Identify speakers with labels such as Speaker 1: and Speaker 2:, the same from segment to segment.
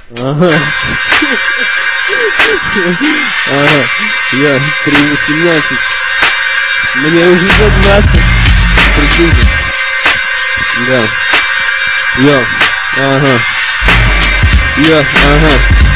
Speaker 1: Ага. Ага. Я 3:18. Мне уже за 20. Прикиньте. Да. Йо. Ага. Йо. Ага.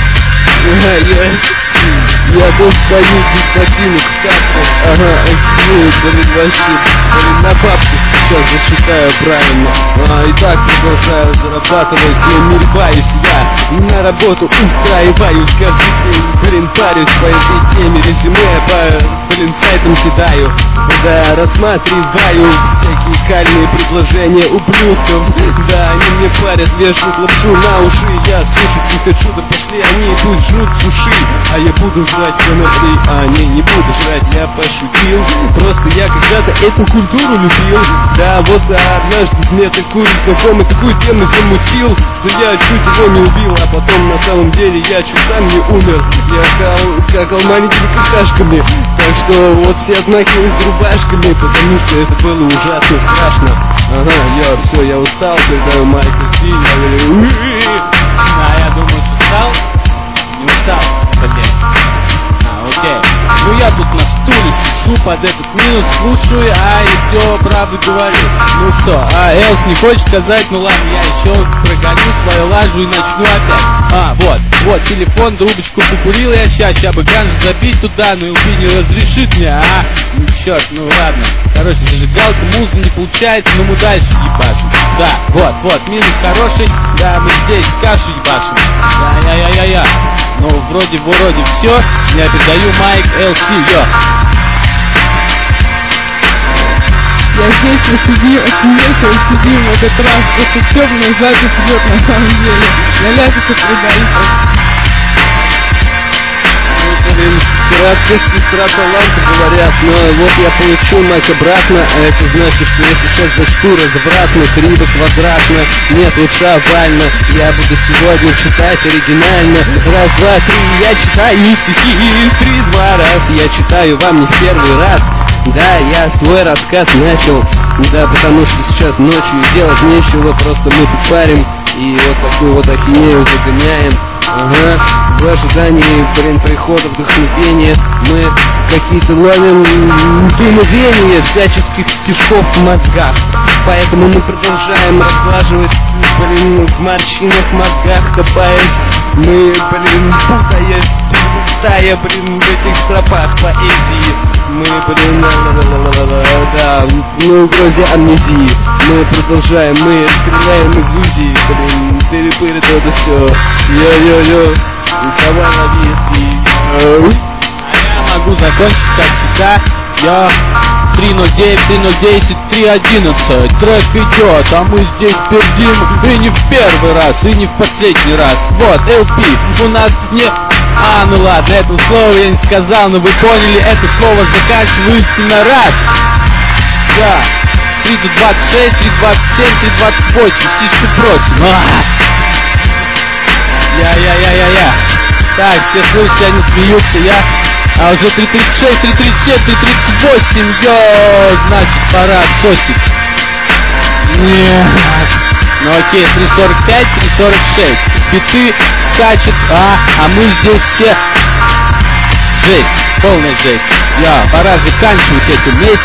Speaker 1: Я достаю без ботинок, ага, блин, вообще, блин, на бабку сейчас зачитаю правильно. Итак, продолжаю зарабатывать, не рыбаюсь я, на работу устраиваюсь каждый день, блин, парюсь по этой теме, резюме по, блин, сайтам кидаю, да, рассматриваю всякие кальные предложения ублюдков, да, они мне парят, вешают лапшу на уши, я слушать не хочу, да пошли они, пусть жрут суши, а я буду жрать конопли, не буду жрать, я пошутил. Просто я когда-то эту культуру любил. Да, вот однажды мне такую знакомый такую тему замутил, что я чуть его не убил, а потом на самом деле я чуть сам не умер. Я какал маленькими какашками, так что вот все отмахивались рубашками, потому что это было ужасно страшно. Ага, все, я устал, когда Майкл Си, я говорю,
Speaker 2: я думаю, что устал. Не устал, блин. Окей. Ну я тут на стуле сижу под этот минус, слушаю, и все правду говорю. Ну что, Элс не хочет сказать, ну ладно, я еще прогоню свою лажу и начну опять. Вот, телефон, трубочку покурил я ща бы ганж забить туда, но LP не разрешит мне, ну черт, ну ладно. Короче, зажигалка, муза не получается, но мы дальше ебашим. Да, вот, минус хороший, да, мы здесь кашу ебашим. Я. Ну, вроде все, я передаю майк LC, йо.
Speaker 3: Я здесь на CD, очень весело сидим в этот раз, просто темная запись идет на самом деле. Я ляпис отвлекаюсь.
Speaker 1: блин, кратко сестра таланта говорят, но вот я получил мать обратно, а это значит, что я сейчас зачту развратно, криво, квадратно, нет, лучше овально, я буду сегодня читать оригинально, раз, два, три, я читаю стихи, 3-2 раз, я читаю вам не в первый раз, да, я свой рассказ начал, да, потому что сейчас ночью делать нечего, просто мы тут парим, и вот такую вот ахинею загоняем. Ага, в ожидании, прихода вдохновения мы какие-то ловим дуновения всяческих стишков в мозгах. Поэтому мы продолжаем разглаживать, в морщинах в мозгах копаясь. Мы, путаясь, перелетая, в этих стропах поэзии. Мы, да, в угрозе амнезии. Мы продолжаем, мы стреляем из УЗИ, тыры-пыры, то все. Йо-йо-йо, давай на виски.
Speaker 2: А я могу закончить, как всегда. Я 309, 310, 311. Трек идет, а мы здесь пердим. И не в первый раз, и не в последний раз. Вот, LP, у нас не... ну ладно, это слово я не сказал, но вы поняли, это слово заканчивается на раз. Да, 326, 327, 328, сиську просим. Я. Так, все слышат, они смеются, а уже 336, 337, 338, значит, пора отсосить. Нет. Ну окей, 345, 346. Биты скачет, а мы здесь все... Жесть, полная жесть. Пора заканчивать эту месть.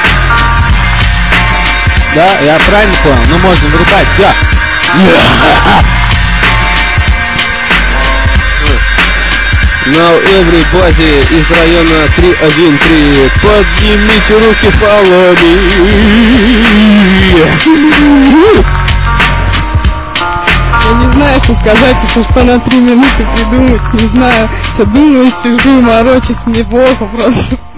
Speaker 2: Да, я правильно понял? Ну можно вырубать, да.
Speaker 1: Now everybody из района 313, поднимите руки, follow me.
Speaker 3: Я не знаю, что сказать, что на 3 минуты придумать, не знаю. Все думаю, сижу, морочусь, мне плохо просто.